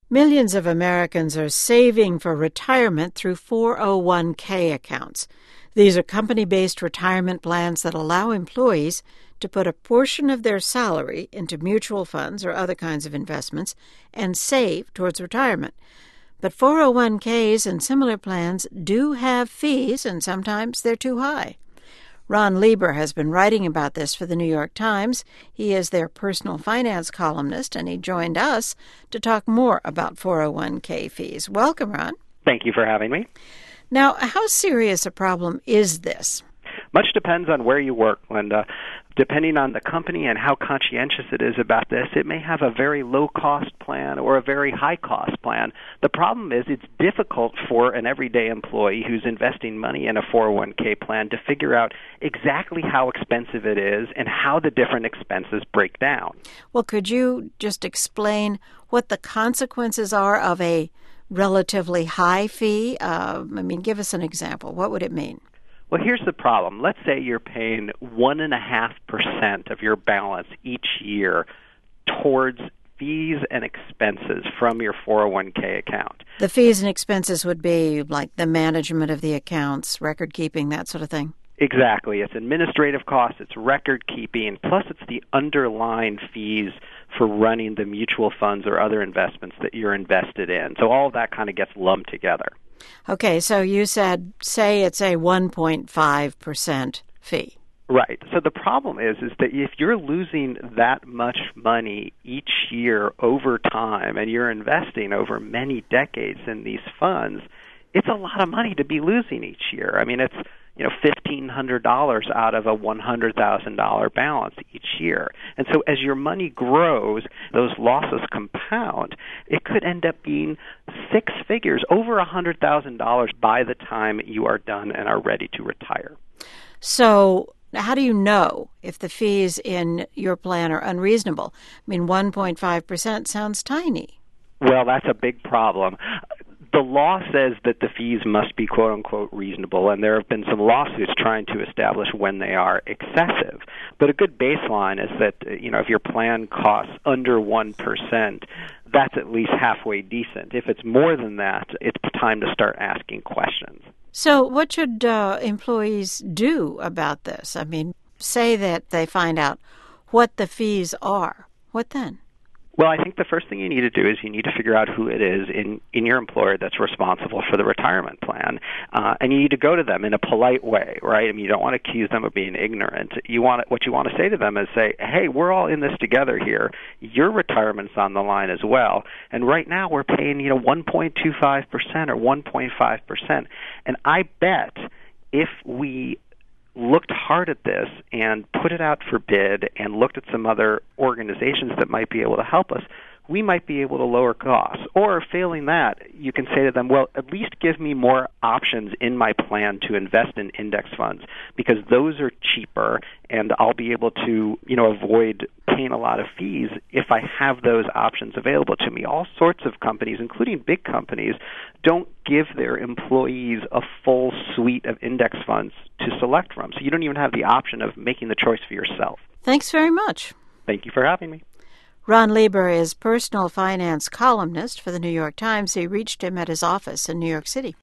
Millions of Americans are saving for retirement through 401k accounts. These are company-based retirement plans that allow employees to put a portion of their salary into mutual funds or other kinds of investments and save towards retirement. But 401ks and similar plans do have fees, and sometimes they're too high. Ron Lieber has been writing about this for the New York Times. He is their personal finance columnist, and he joined us to talk more about 401k fees. Welcome, Ron. Thank you for having me. Now, how serious a problem is this? Much depends on where you work, Linda. Depending on the company and how conscientious it is about this, it may have a very low-cost plan or a very high-cost plan. The problem is it's difficult for an everyday employee who's investing money in a 401k plan to figure out exactly how expensive it is and how the different expenses break down. Well, could you just explain what the consequences are of a relatively high fee? Give us an example. What would it mean? Well, here's the problem. Let's say you're paying 1.5% of your balance each year towards fees and expenses from your 401k account. The fees and expenses would be like the management of the accounts, record keeping, that sort of thing? Exactly. It's administrative costs, it's record keeping, plus it's the underlying fees for running the mutual funds or other investments that you're invested in. So all of that kind of gets lumped together. Okay, so you said, say it's a 1.5% fee. Right. So the problem is that if you're losing that much money each year over time and you're investing over many decades in these funds, it's a lot of money to be losing each year. I mean, it's $1,500 out of a $100,000 balance each year. And so as your money grows, those losses compound. It could end up being six figures, over $100,000 by the time you are done and are ready to retire. So how do you know if the fees in your plan are unreasonable? 1.5% sounds tiny. Well, that's a big problem. The law says that the fees must be quote-unquote reasonable, and there have been some lawsuits trying to establish when they are excessive. But a good baseline is that, if your plan costs under 1%, that's at least halfway decent. If it's more than that, it's time to start asking questions. So what should employees do about this? Say that they find out what the fees are. What then? Well, I think the first thing you need to do is you need to figure out who it is in your employer that's responsible for the retirement plan, and you need to go to them in a polite way, right? You don't want to accuse them of being ignorant. What you want to say to them is say, hey, we're all in this together here. Your retirement's on the line as well, and right now we're paying 1.25% or 1.5%, and I bet if we looked hard at this and put it out for bid and looked at some other organizations that might be able to help us, we might be able to lower costs. Or failing that, you can say to them, well, at least give me more options in my plan to invest in index funds because those are cheaper and I'll be able to, avoid paying a lot of fees if I have those options available to me. All sorts of companies, including big companies, don't give their employees a full suite of index funds to select from. So you don't even have the option of making the choice for yourself. Thanks very much. Thank you for having me. Ron Lieber is personal finance columnist for the New York Times. He reached him at his office in New York City.